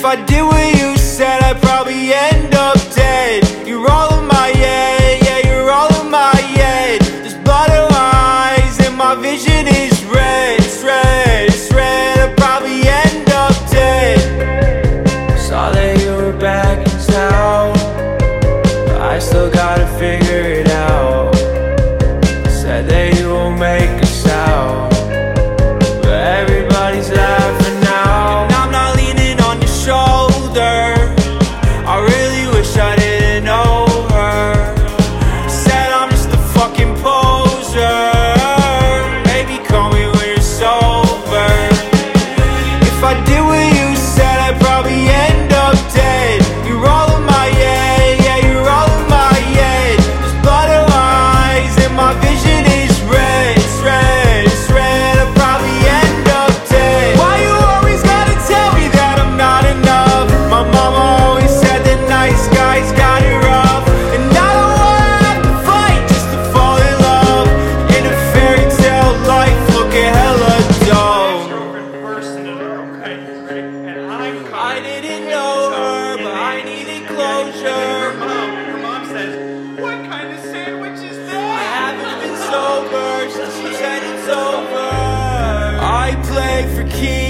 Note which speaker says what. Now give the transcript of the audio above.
Speaker 1: I did what you said, I'd probably end up dead. You're all in my head, yeah, you're all in my head. There's blood in my eyes and my vision is red. It's red, it's red, I'd probably end up dead. Saw that you were back in town, but I still gotta figure it out. Said that you won't make a sound, but everybody's laughing now. And I'm not leaning on your shoulder, I really wish I didn't know her. Said I'm just a fucking poser, maybe call me when you're sober. If I did what you said, I'd probably end up dead. You're all in my head, yeah, you're all in my head. There's blood in my eyes and my vision is red. It's red, it's red, I'd probably end up dead. Why you always gotta tell me that I'm not enough? My mama always said that nice guys got it rough, and I don't wanna have to fight just to fall in love. In a fairy tale life, looking hella dull. I didn't know her, but I needed closure.
Speaker 2: Her mom says, "What kind of sandwich is that?"
Speaker 1: I haven't been sober since she said it's over. I play for keeps.